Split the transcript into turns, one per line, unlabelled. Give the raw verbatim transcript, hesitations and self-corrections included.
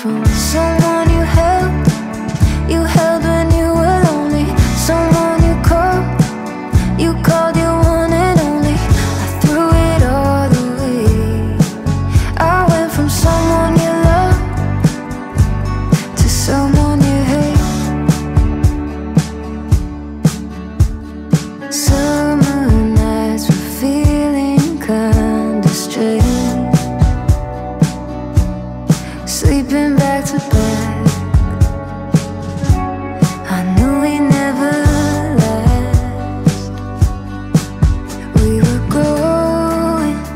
from someone you held, you held when you were lonely, someone you called, you called your one and only. I threw it all away. I went from someone you love to someone you hate. Summer nights were feeling kinda strange, sleeping back to back.